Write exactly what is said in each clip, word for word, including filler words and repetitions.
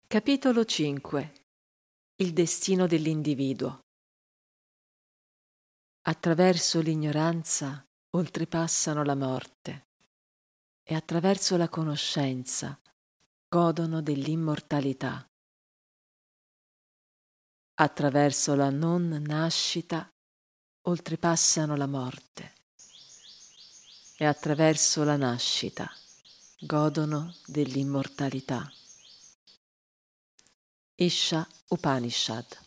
Capitolo cinque. Il destino dell'individuo. Attraverso l'ignoranza oltrepassano la morte e attraverso la conoscenza godono dell'immortalità. Attraverso la non nascita oltrepassano la morte e attraverso la nascita godono dell'immortalità. Isha Upanishad.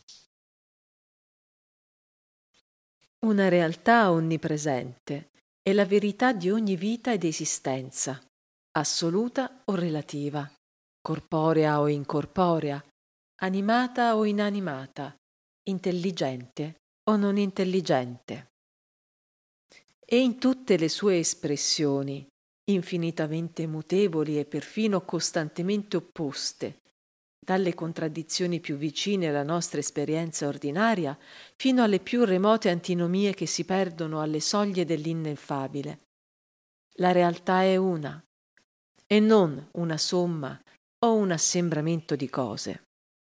Una realtà onnipresente è la verità di ogni vita ed esistenza, assoluta o relativa, corporea o incorporea, animata o inanimata, intelligente o non intelligente. E in tutte le sue espressioni, infinitamente mutevoli e perfino costantemente opposte, dalle contraddizioni più vicine alla nostra esperienza ordinaria fino alle più remote antinomie che si perdono alle soglie dell'ineffabile. La realtà è una, e non una somma o un assembramento di cose.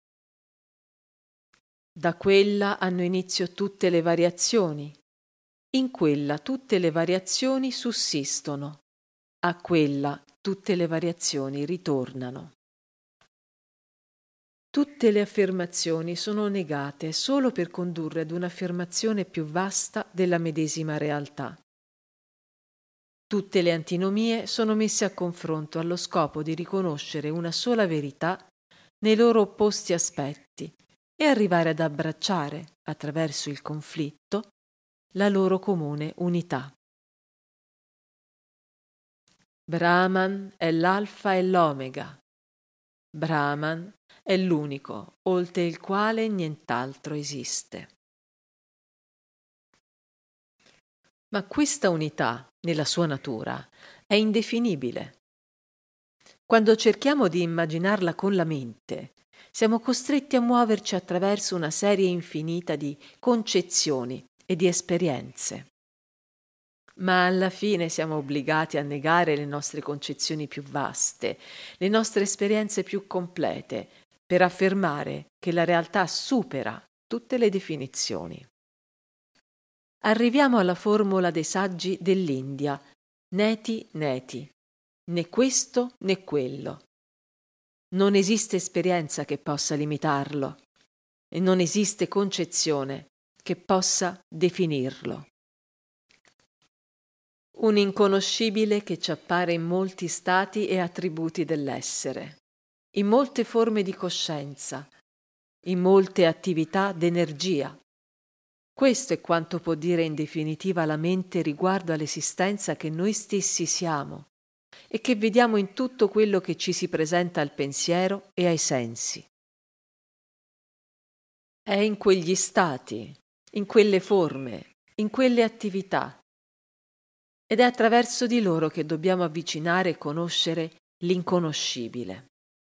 Da quella hanno inizio tutte le variazioni, in quella tutte le variazioni sussistono, a quella tutte le variazioni ritornano. Tutte le affermazioni sono negate solo per condurre ad un'affermazione più vasta della medesima realtà. Tutte le antinomie sono messe a confronto allo scopo di riconoscere una sola verità nei loro opposti aspetti e arrivare ad abbracciare, attraverso il conflitto, la loro comune unità. Brahman è l'alfa e l'omega. Brahman è l'unico, oltre il quale nient'altro esiste. Ma questa unità, nella sua natura, è indefinibile. Quando cerchiamo di immaginarla con la mente, siamo costretti a muoverci attraverso una serie infinita di concezioni e di esperienze. Ma alla fine siamo obbligati a negare le nostre concezioni più vaste, le nostre esperienze più complete, per affermare che la realtà supera tutte le definizioni. Arriviamo alla formula dei saggi dell'India, neti neti, né questo né quello. Non esiste esperienza che possa limitarlo e non esiste concezione che possa definirlo. Un inconoscibile che ci appare in molti stati e attributi dell'essere, in molte forme di coscienza, in molte attività d'energia. Questo è quanto può dire in definitiva la mente riguardo all'esistenza che noi stessi siamo e che vediamo in tutto quello che ci si presenta al pensiero e ai sensi. È in quegli stati, in quelle forme, in quelle attività, ed è attraverso di loro che dobbiamo avvicinare e conoscere l'inconoscibile.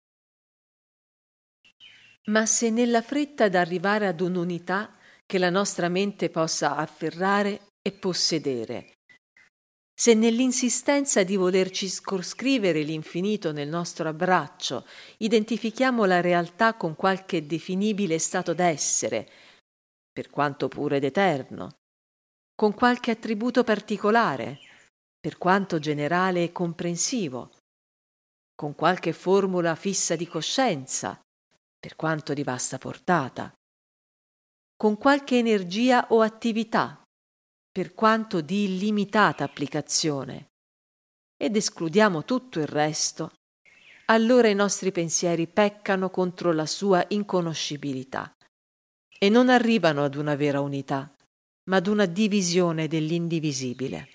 Ma se nella fretta d'arrivare ad un'unità che la nostra mente possa afferrare e possedere, se nell'insistenza di volerci circoscrivere l'infinito nel nostro abbraccio identifichiamo la realtà con qualche definibile stato d'essere, per quanto puro ed eterno, con qualche attributo particolare, per quanto generale e comprensivo, con qualche formula fissa di coscienza, per quanto di vasta portata, con qualche energia o attività, per quanto di illimitata applicazione, ed escludiamo tutto il resto, allora i nostri pensieri peccano contro la sua inconoscibilità e non arrivano ad una vera unità, ma ad una divisione dell'indivisibile.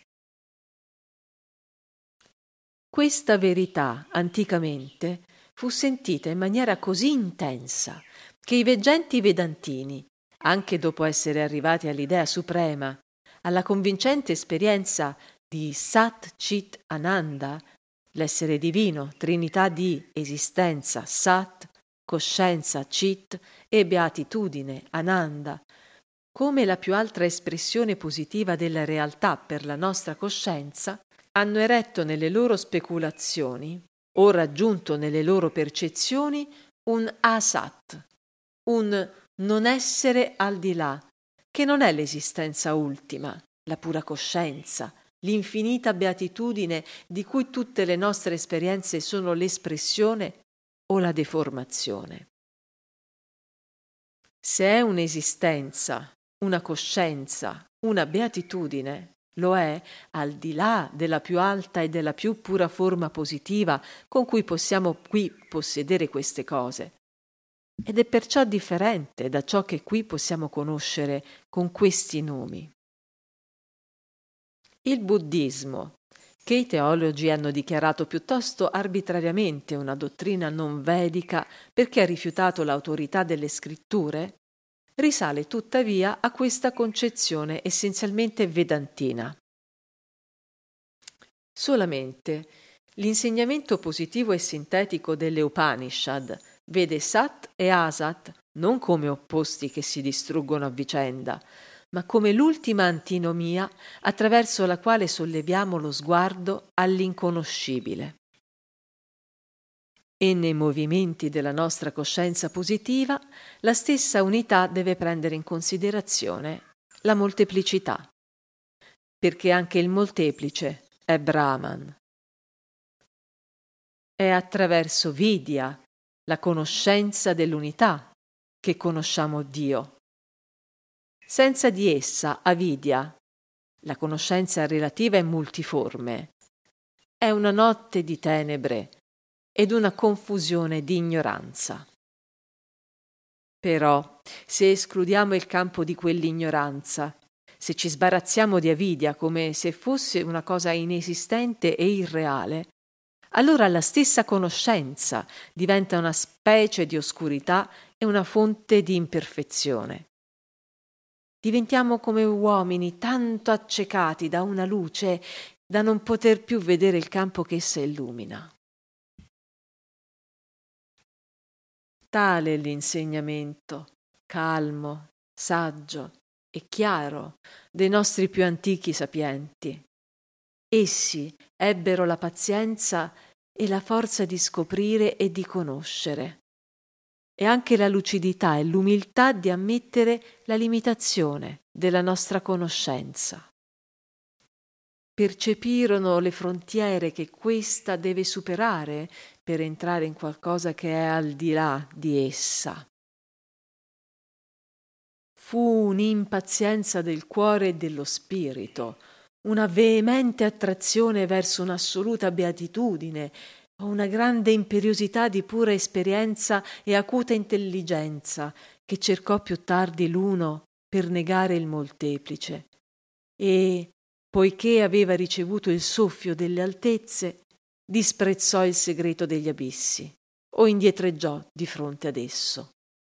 Questa verità, anticamente, fu sentita in maniera così intensa che i veggenti vedantini, anche dopo essere arrivati all'idea suprema, alla convincente esperienza di Sat Chit Ananda, l'essere divino, trinità di esistenza, Sat, coscienza, Chit e beatitudine, Ananda, come la più alta espressione positiva della realtà per la nostra coscienza, hanno eretto nelle loro speculazioni, o raggiunto nelle loro percezioni, un asat, un non essere al di là, che non è l'esistenza ultima, la pura coscienza, l'infinita beatitudine di cui tutte le nostre esperienze sono l'espressione o la deformazione. Se è un'esistenza, una coscienza, una beatitudine, lo è al di là della più alta e della più pura forma positiva con cui possiamo qui possedere queste cose. Ed è perciò differente da ciò che qui possiamo conoscere con questi nomi. Il buddismo, che i teologi hanno dichiarato piuttosto arbitrariamente una dottrina non vedica perché ha rifiutato l'autorità delle scritture, risale tuttavia a questa concezione essenzialmente vedantina. Solamente l'insegnamento positivo e sintetico delle Upanishad vede Sat e Asat non come opposti che si distruggono a vicenda, ma come l'ultima antinomia attraverso la quale solleviamo lo sguardo all'inconoscibile. E nei movimenti della nostra coscienza positiva la stessa unità deve prendere in considerazione la molteplicità, perché anche il molteplice è Brahman. È attraverso Vidya, la conoscenza dell'unità, che conosciamo Dio. Senza di essa, avidya, la conoscenza relativa è multiforme, è una notte di tenebre ed una confusione di ignoranza. Però, se escludiamo il campo di quell'ignoranza, se ci sbarazziamo di avidya come se fosse una cosa inesistente e irreale, allora la stessa conoscenza diventa una specie di oscurità e una fonte di imperfezione. Diventiamo come uomini tanto accecati da una luce da non poter più vedere il campo che essa illumina. Tale è l'insegnamento, calmo, saggio e chiaro, dei nostri più antichi sapienti. Essi ebbero la pazienza e la forza di scoprire e di conoscere, e anche la lucidità e l'umiltà di ammettere la limitazione della nostra conoscenza. Percepirono le frontiere che questa deve superare per entrare in qualcosa che è al di là di essa. Fu un'impazienza del cuore e dello spirito, una veemente attrazione verso un'assoluta beatitudine, o una grande imperiosità di pura esperienza e acuta intelligenza che cercò più tardi l'uno per negare il molteplice e, poiché aveva ricevuto il soffio delle altezze, disprezzò il segreto degli abissi o indietreggiò di fronte ad esso.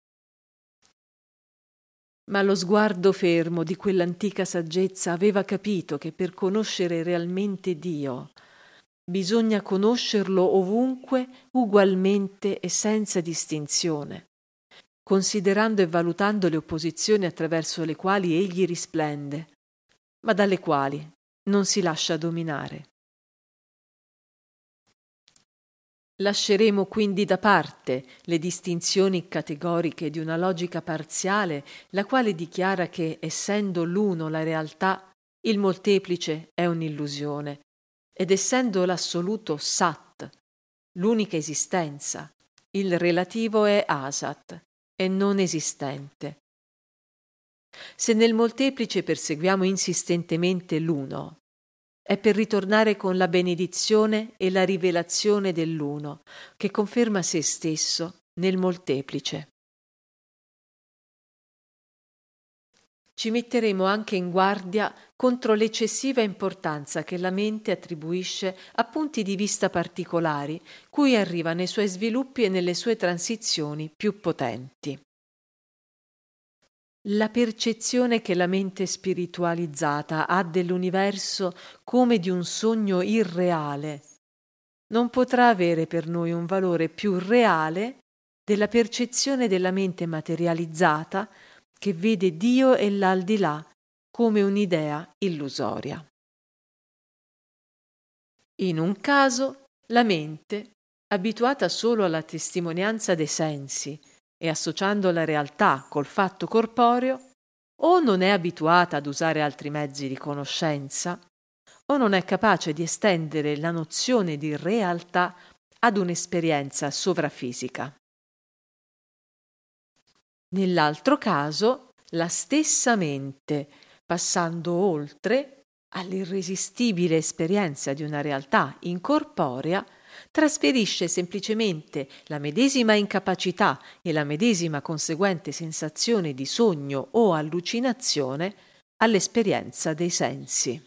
Ma lo sguardo fermo di quell'antica saggezza aveva capito che per conoscere realmente Dio bisogna conoscerlo ovunque, ugualmente e senza distinzione, considerando e valutando le opposizioni attraverso le quali egli risplende, ma dalle quali non si lascia dominare. Lasceremo quindi da parte le distinzioni categoriche di una logica parziale, la quale dichiara che, essendo l'uno la realtà, il molteplice è un'illusione, ed essendo l'assoluto Sat, l'unica esistenza, il relativo è Asat, è non esistente. Se nel molteplice perseguiamo insistentemente l'uno, è per ritornare con la benedizione e la rivelazione dell'uno, che conferma se stesso nel molteplice. Ci metteremo anche in guardia contro l'eccessiva importanza che la mente attribuisce a punti di vista particolari, cui arriva nei suoi sviluppi e nelle sue transizioni più potenti. La percezione che la mente spiritualizzata ha dell'universo come di un sogno irreale non potrà avere per noi un valore più reale della percezione della mente materializzata che vede Dio e l'aldilà come un'idea illusoria. In un caso, la mente abituata solo alla testimonianza dei sensi e associando la realtà col fatto corporeo, o non è abituata ad usare altri mezzi di conoscenza, o non è capace di estendere la nozione di realtà ad un'esperienza sovrafisica. Nell'altro caso, la stessa mente, passando oltre all'irresistibile esperienza di una realtà incorporea, trasferisce semplicemente la medesima incapacità e la medesima conseguente sensazione di sogno o allucinazione all'esperienza dei sensi.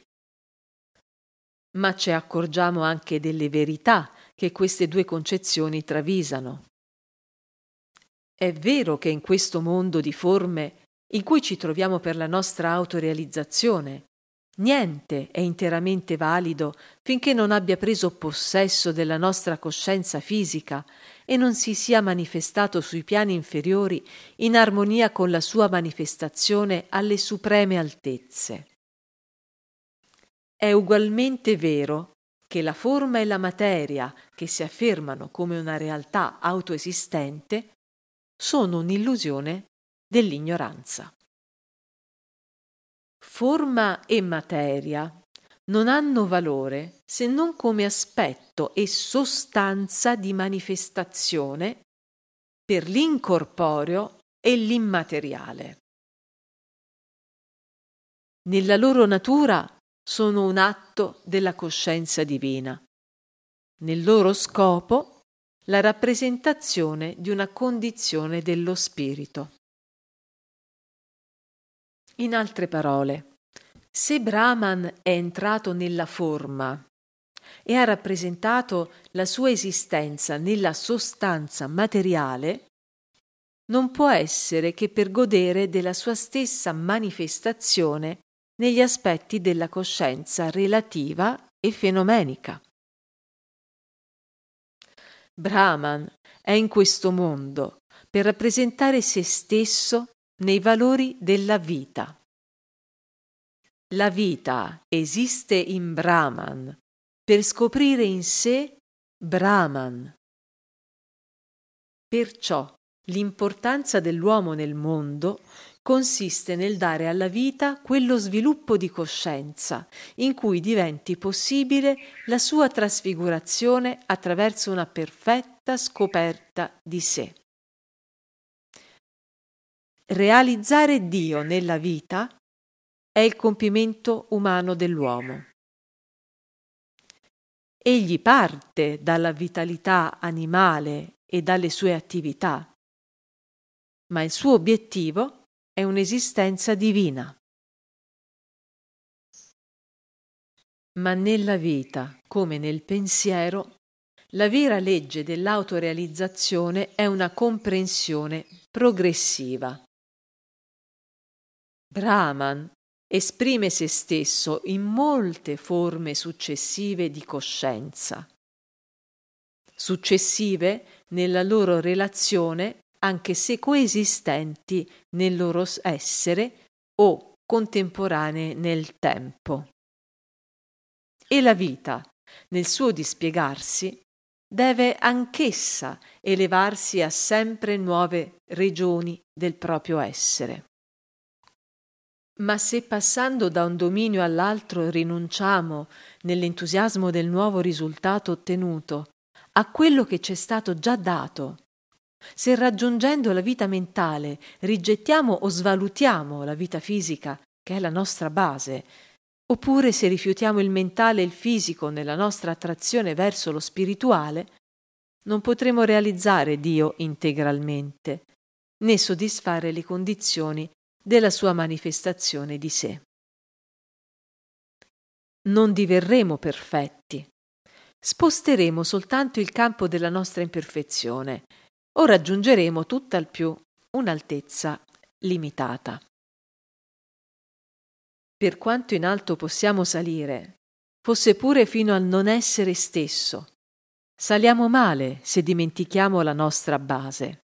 Ma ci accorgiamo anche delle verità che queste due concezioni travisano. È vero che in questo mondo di forme in cui ci troviamo per la nostra autorealizzazione, niente è interamente valido finché non abbia preso possesso della nostra coscienza fisica e non si sia manifestato sui piani inferiori in armonia con la sua manifestazione alle supreme altezze. È ugualmente vero che la forma e la materia, che si affermano come una realtà autoesistente, sono un'illusione dell'ignoranza. Forma e materia non hanno valore se non come aspetto e sostanza di manifestazione per l'incorporeo e l'immateriale. Nella loro natura sono un atto della coscienza divina. Nel loro scopo, la rappresentazione di una condizione dello spirito. In altre parole, se Brahman è entrato nella forma e ha rappresentato la sua esistenza nella sostanza materiale, non può essere che per godere della sua stessa manifestazione negli aspetti della coscienza relativa e fenomenica. Brahman è in questo mondo per rappresentare se stesso nei valori della vita. La vita esiste in Brahman per scoprire in sé Brahman. Perciò l'importanza dell'uomo nel mondo consiste nel dare alla vita quello sviluppo di coscienza in cui diventi possibile la sua trasfigurazione attraverso una perfetta scoperta di sé. Realizzare Dio nella vita è il compimento umano dell'uomo. Egli parte dalla vitalità animale e dalle sue attività, ma il suo obiettivo è un'esistenza divina. Ma nella vita, come nel pensiero, la vera legge dell'autorealizzazione è una comprensione progressiva. Brahman esprime se stesso in molte forme successive di coscienza, successive nella loro relazione anche se coesistenti nel loro essere o contemporanee nel tempo. E la vita, nel suo dispiegarsi, deve anch'essa elevarsi a sempre nuove regioni del proprio essere. Ma se passando da un dominio all'altro rinunciamo, nell'entusiasmo del nuovo risultato ottenuto, a quello che ci è stato già dato, se raggiungendo la vita mentale rigettiamo o svalutiamo la vita fisica, che è la nostra base, oppure se rifiutiamo il mentale e il fisico nella nostra attrazione verso lo spirituale, non potremo realizzare Dio integralmente, né soddisfare le condizioni della sua manifestazione di sé. Non diverremo perfetti, sposteremo soltanto il campo della nostra imperfezione o raggiungeremo tutt'al più un'altezza limitata. Per quanto in alto possiamo salire, fosse pure fino al non essere stesso, saliamo male se dimentichiamo la nostra base.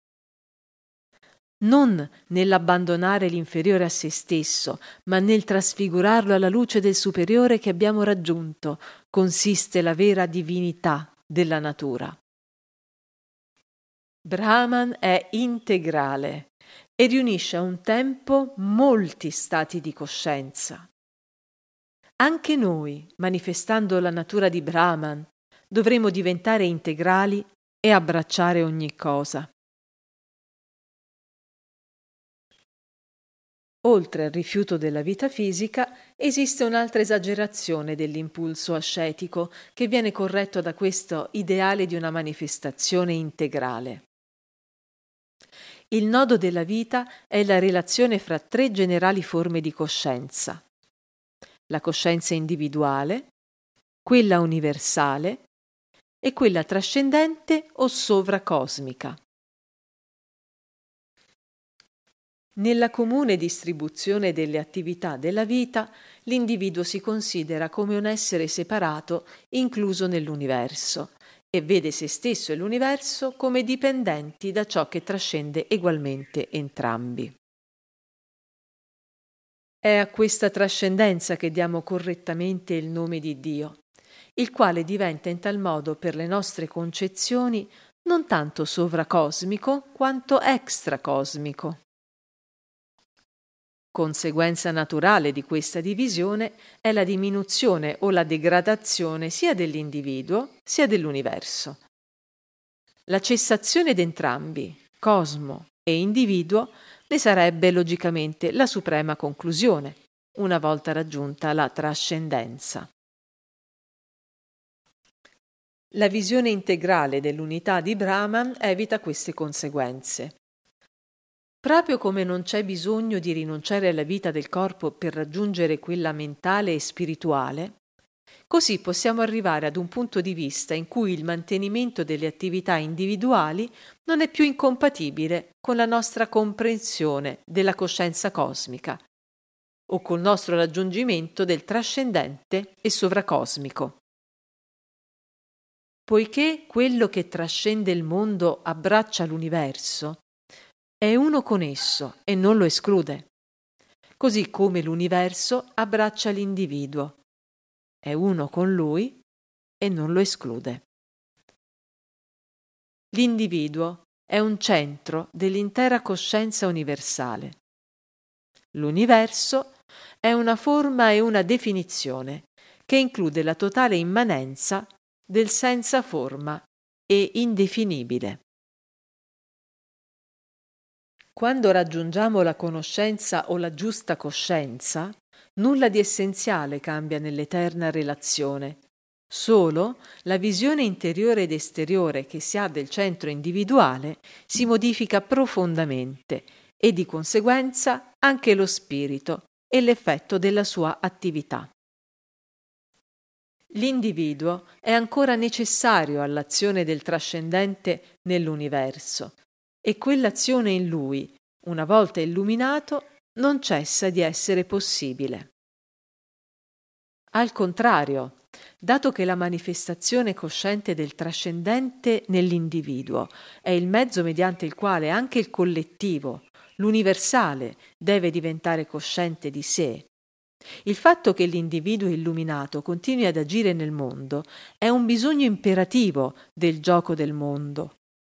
Non nell'abbandonare l'inferiore a se stesso, ma nel trasfigurarlo alla luce del superiore che abbiamo raggiunto, consiste la vera divinità della natura. Brahman è integrale e riunisce a un tempo molti stati di coscienza. Anche noi, manifestando la natura di Brahman, dovremo diventare integrali e abbracciare ogni cosa. Oltre al rifiuto della vita fisica, esiste un'altra esagerazione dell'impulso ascetico che viene corretto da questo ideale di una manifestazione integrale. Il nodo della vita è la relazione fra tre generali forme di coscienza: la coscienza individuale, quella universale e quella trascendente o sovracosmica. Nella comune distribuzione delle attività della vita, l'individuo si considera come un essere separato incluso nell'universo e vede se stesso e l'universo come dipendenti da ciò che trascende egualmente entrambi. È a questa trascendenza che diamo correttamente il nome di Dio, il quale diventa in tal modo per le nostre concezioni non tanto sovracosmico quanto extracosmico. Conseguenza naturale di questa divisione è la diminuzione o la degradazione sia dell'individuo sia dell'universo. La cessazione d'entrambi, cosmo e individuo, ne sarebbe logicamente la suprema conclusione, una volta raggiunta la trascendenza. La visione integrale dell'unità di Brahman evita queste conseguenze. Proprio come non c'è bisogno di rinunciare alla vita del corpo per raggiungere quella mentale e spirituale, così possiamo arrivare ad un punto di vista in cui il mantenimento delle attività individuali non è più incompatibile con la nostra comprensione della coscienza cosmica o col nostro raggiungimento del trascendente e sovracosmico. Poiché quello che trascende il mondo abbraccia l'universo, è uno con esso e non lo esclude, così come l'universo abbraccia l'individuo, è uno con lui e non lo esclude. L'individuo è un centro dell'intera coscienza universale. L'universo è una forma e una definizione che include la totale immanenza del senza forma e indefinibile. Quando raggiungiamo la conoscenza o la giusta coscienza, nulla di essenziale cambia nell'eterna relazione. Solo la visione interiore ed esteriore che si ha del centro individuale si modifica profondamente e di conseguenza anche lo spirito e l'effetto della sua attività. L'individuo è ancora necessario all'azione del trascendente nell'universo e quell'azione in lui, una volta illuminato, non cessa di essere possibile. Al contrario, dato che la manifestazione cosciente del trascendente nell'individuo è il mezzo mediante il quale anche il collettivo, l'universale, deve diventare cosciente di sé, il fatto che l'individuo illuminato continui ad agire nel mondo è un bisogno imperativo del gioco del mondo.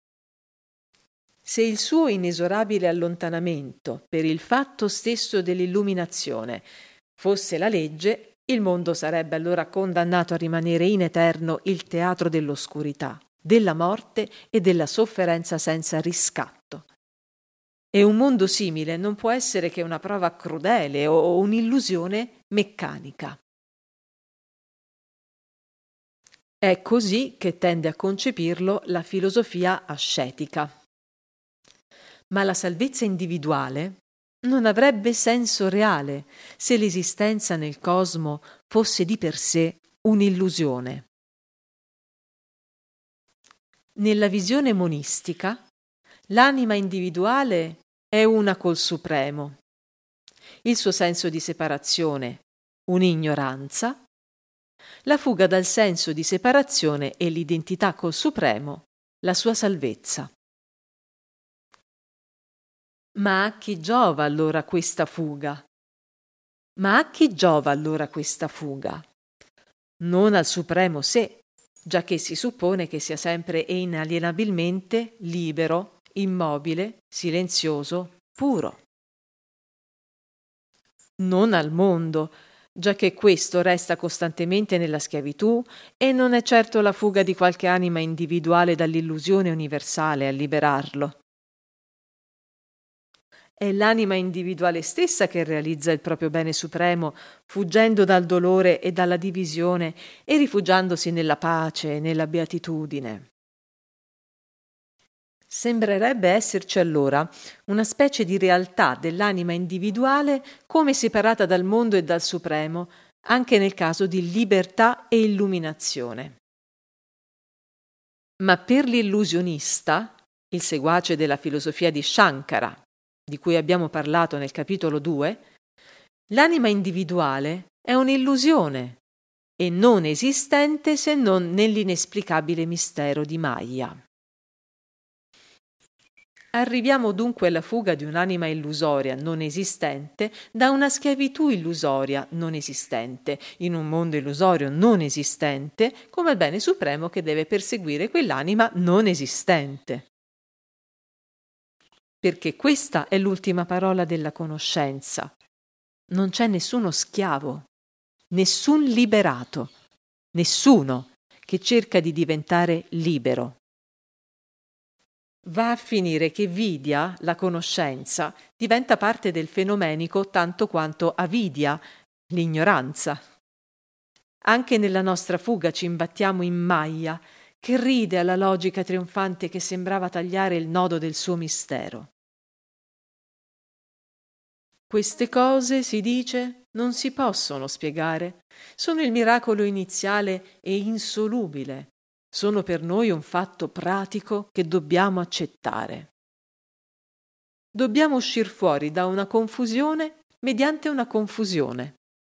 Se il suo inesorabile allontanamento per il fatto stesso dell'illuminazione fosse la legge, il mondo sarebbe allora condannato a rimanere in eterno il teatro dell'oscurità, della morte e della sofferenza senza riscatto. E un mondo simile non può essere che una prova crudele o un'illusione meccanica. È così che tende a concepirlo la filosofia ascetica. Ma la salvezza individuale non avrebbe senso reale se l'esistenza nel cosmo fosse di per sé un'illusione. Nella visione monistica, l'anima individuale è una col Supremo. Il suo senso di separazione, un'ignoranza, la fuga dal senso di separazione e l'identità col Supremo, la sua salvezza. Ma a chi giova allora questa fuga? Ma a chi giova allora questa fuga? Non al Supremo sé, giacché si suppone che sia sempre e inalienabilmente libero, immobile, silenzioso, puro. Non al mondo, giacché questo resta costantemente nella schiavitù e non è certo la fuga di qualche anima individuale dall'illusione universale a liberarlo. È l'anima individuale stessa che realizza il proprio bene supremo, fuggendo dal dolore e dalla divisione e rifugiandosi nella pace e nella beatitudine. Sembrerebbe esserci allora una specie di realtà dell'anima individuale come separata dal mondo e dal supremo, anche nel caso di libertà e illuminazione. Ma per l'illusionista, il seguace della filosofia di Shankara, di cui abbiamo parlato nel capitolo due, l'anima individuale è un'illusione e non esistente se non nell'inesplicabile mistero di Maya. Arriviamo dunque alla fuga di un'anima illusoria non esistente da una schiavitù illusoria non esistente, in un mondo illusorio non esistente, come il bene supremo che deve perseguire quell'anima non esistente. Perché questa è l'ultima parola della conoscenza. Non c'è nessuno schiavo, nessun liberato, nessuno che cerca di diventare libero. Va a finire che vidya, la conoscenza, diventa parte del fenomenico tanto quanto avidya, l'ignoranza. Anche nella nostra fuga ci imbattiamo in Maya, che ride alla logica trionfante che sembrava tagliare il nodo del suo mistero. Queste cose, si dice, non si possono spiegare. Sono il miracolo iniziale e insolubile. Sono per noi un fatto pratico che dobbiamo accettare. Dobbiamo uscir fuori da una confusione mediante una confusione.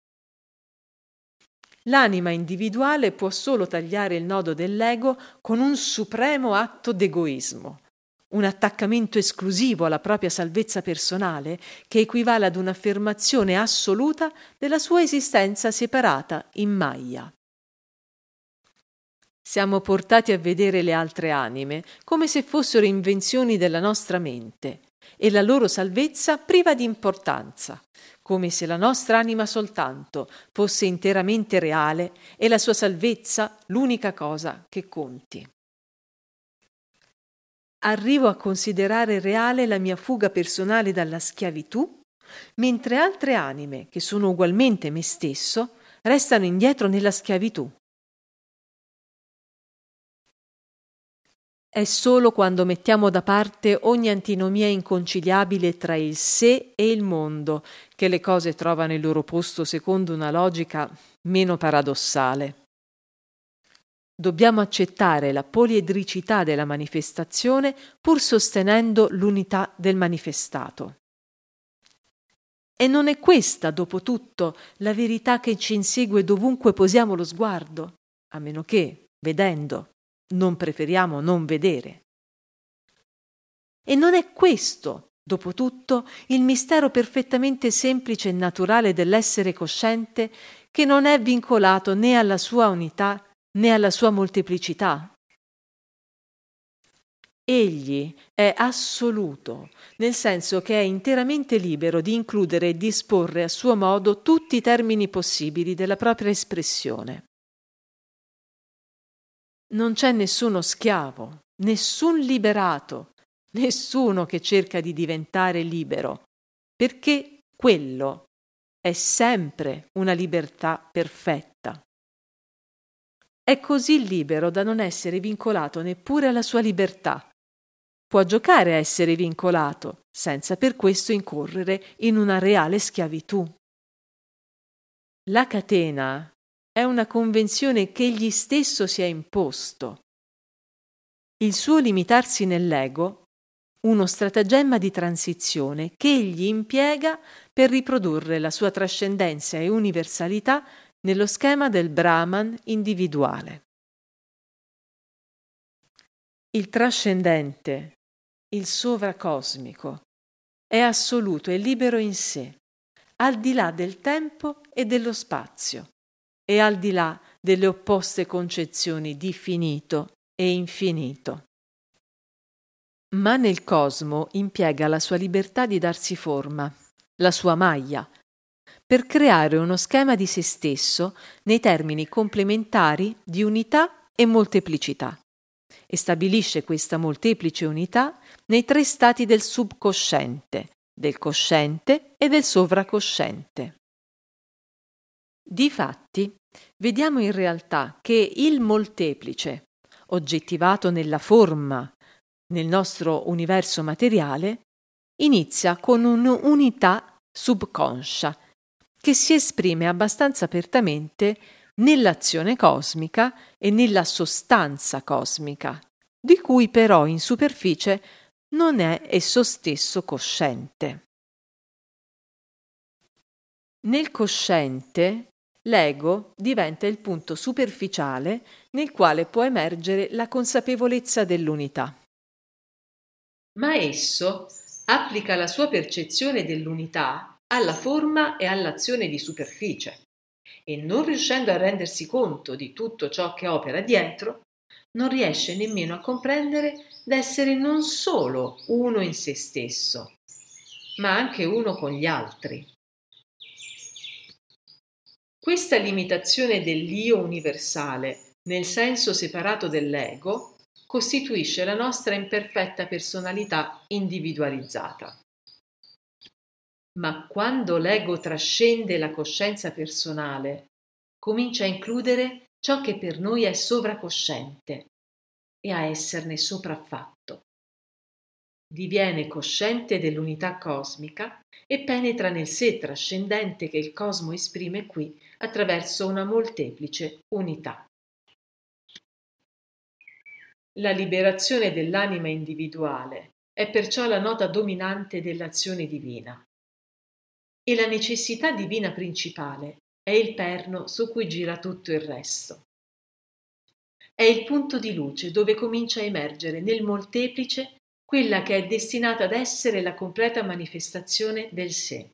L'anima individuale può solo tagliare il nodo dell'ego con un supremo atto d'egoismo, un attaccamento esclusivo alla propria salvezza personale che equivale ad un'affermazione assoluta della sua esistenza separata in Maya. Siamo portati a vedere le altre anime come se fossero invenzioni della nostra mente e la loro salvezza priva di importanza, come se la nostra anima soltanto fosse interamente reale e la sua salvezza l'unica cosa che conti. Arrivo a considerare reale la mia fuga personale dalla schiavitù, mentre altre anime, che sono ugualmente me stesso, restano indietro nella schiavitù. È solo quando mettiamo da parte ogni antinomia inconciliabile tra il sé e il mondo che le cose trovano il loro posto secondo una logica meno paradossale. Dobbiamo accettare la poliedricità della manifestazione pur sostenendo l'unità del manifestato. E non è questa, dopo tutto, la verità che ci insegue dovunque posiamo lo sguardo, a meno che, vedendo, non preferiamo non vedere. E non è questo, dopo tutto, il mistero perfettamente semplice e naturale dell'essere cosciente che non è vincolato né alla sua unità né alla sua molteplicità. Egli è assoluto, nel senso che è interamente libero di includere e disporre a suo modo tutti i termini possibili della propria espressione. Non c'è nessuno schiavo, nessun liberato, nessuno che cerca di diventare libero, perché quello è sempre una libertà perfetta. È così libero da non essere vincolato neppure alla sua libertà. Può giocare a essere vincolato, senza per questo incorrere in una reale schiavitù. La catena è una convenzione che egli stesso si è imposto. Il suo limitarsi nell'ego, uno stratagemma di transizione che egli impiega per riprodurre la sua trascendenza e universalità nello schema del Brahman individuale. Il trascendente, il sovracosmico, è assoluto e libero in sé, al di là del tempo e dello spazio, e al di là delle opposte concezioni di finito e infinito. Ma nel cosmo impiega la sua libertà di darsi forma, la sua maglia, per creare uno schema di se stesso nei termini complementari di unità e molteplicità, e stabilisce questa molteplice unità nei tre stati del subconsciente, del cosciente e del sovracosciente. Difatti, vediamo in realtà che il molteplice, oggettivato nella forma, nel nostro universo materiale, inizia con un'unità subconscia che si esprime abbastanza apertamente nell'azione cosmica e nella sostanza cosmica, di cui però in superficie non è esso stesso cosciente. Nel cosciente, l'ego diventa il punto superficiale nel quale può emergere la consapevolezza dell'unità. Ma esso applica la sua percezione dell'unità alla forma e all'azione di superficie e, non riuscendo a rendersi conto di tutto ciò che opera dietro, non riesce nemmeno a comprendere d'essere non solo uno in se stesso, ma anche uno con gli altri. Questa limitazione dell'io universale nel senso separato dell'ego costituisce la nostra imperfetta personalità individualizzata. Ma quando l'ego trascende la coscienza personale, comincia a includere ciò che per noi è sovracosciente e a esserne sopraffatto. Diviene cosciente dell'unità cosmica e penetra nel sé trascendente che il cosmo esprime qui attraverso una molteplice unità. La liberazione dell'anima individuale è perciò la nota dominante dell'azione divina e la necessità divina principale è il perno su cui gira tutto il resto. È il punto di luce dove comincia a emergere nel molteplice quella che è destinata ad essere la completa manifestazione del sé.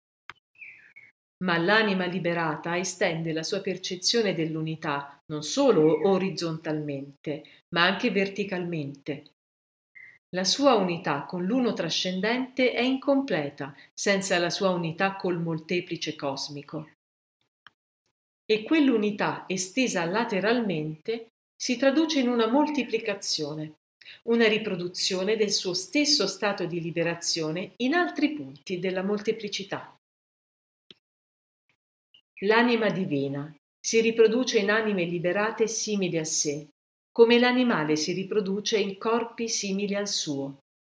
Ma l'anima liberata estende la sua percezione dell'unità non solo orizzontalmente, ma anche verticalmente. La sua unità con l'uno trascendente è incompleta senza la sua unità col molteplice cosmico. E quell'unità estesa lateralmente si traduce in una moltiplicazione, una riproduzione del suo stesso stato di liberazione in altri punti della molteplicità. L'anima divina si riproduce in anime liberate simili a sé, come l'animale si riproduce in corpi simili al suo.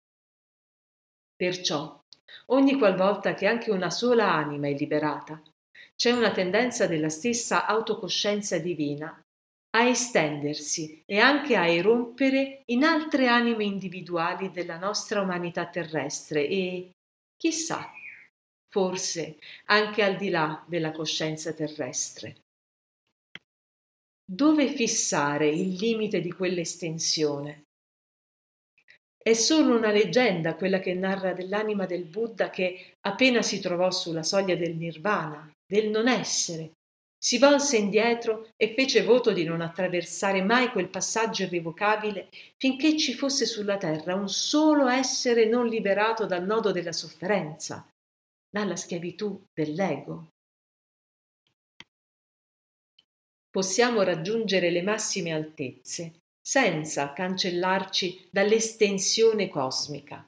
Perciò, ogni qualvolta che anche una sola anima è liberata, c'è una tendenza della stessa autocoscienza divina a estendersi e anche a erompere in altre anime individuali della nostra umanità terrestre e, chissà, forse anche al di là della coscienza terrestre. Dove fissare il limite di quell'estensione? È solo una leggenda quella che narra dell'anima del Buddha che, appena si trovò sulla soglia del nirvana, del non essere, si volse indietro e fece voto di non attraversare mai quel passaggio irrevocabile finché ci fosse sulla terra un solo essere non liberato dal nodo della sofferenza, dalla schiavitù dell'ego. Possiamo raggiungere le massime altezze senza cancellarci dall'estensione cosmica.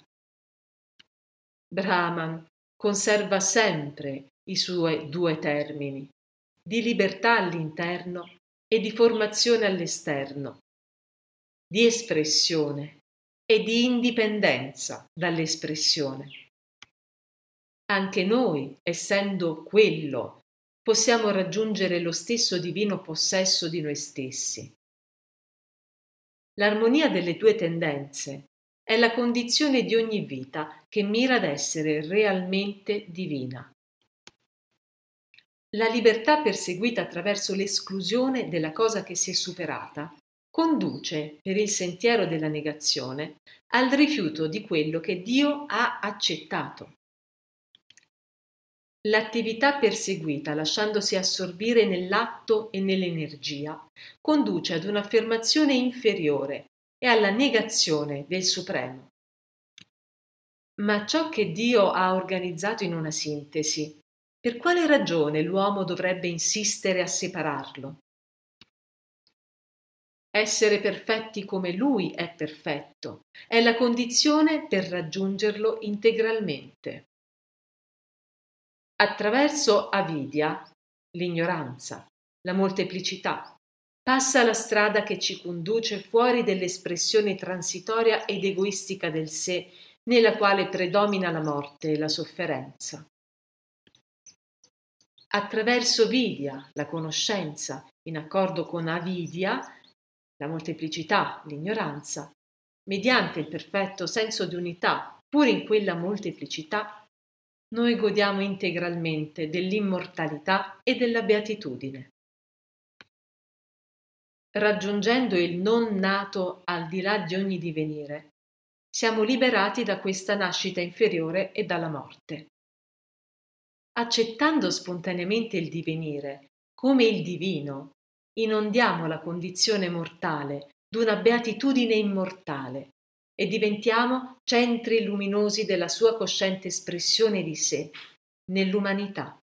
Brahman conserva sempre i suoi due termini, di libertà all'interno e di formazione all'esterno, di espressione e di indipendenza dall'espressione. Anche noi, essendo quello, possiamo raggiungere lo stesso divino possesso di noi stessi. L'armonia delle due tendenze è la condizione di ogni vita che mira ad essere realmente divina. La libertà perseguita attraverso l'esclusione della cosa che si è superata conduce, per il sentiero della negazione, al rifiuto di quello che Dio ha accettato. L'attività perseguita, lasciandosi assorbire nell'atto e nell'energia, conduce ad un'affermazione inferiore e alla negazione del Supremo. Ma ciò che Dio ha organizzato in una sintesi, per quale ragione l'uomo dovrebbe insistere a separarlo? Essere perfetti come Lui è perfetto, è la condizione per raggiungerlo integralmente. Attraverso avidya, l'ignoranza, la molteplicità, passa la strada che ci conduce fuori dell'espressione transitoria ed egoistica del sé, nella quale predomina la morte e la sofferenza. Attraverso vidya, la conoscenza, in accordo con avidya, la molteplicità, l'ignoranza, mediante il perfetto senso di unità, pur in quella molteplicità, noi godiamo integralmente dell'immortalità e della beatitudine. Raggiungendo il non nato al di là di ogni divenire, siamo liberati da questa nascita inferiore e dalla morte. Accettando spontaneamente il divenire come il divino, inondiamo la condizione mortale d'una beatitudine immortale e diventiamo centri luminosi della sua cosciente espressione di sé nell'umanità.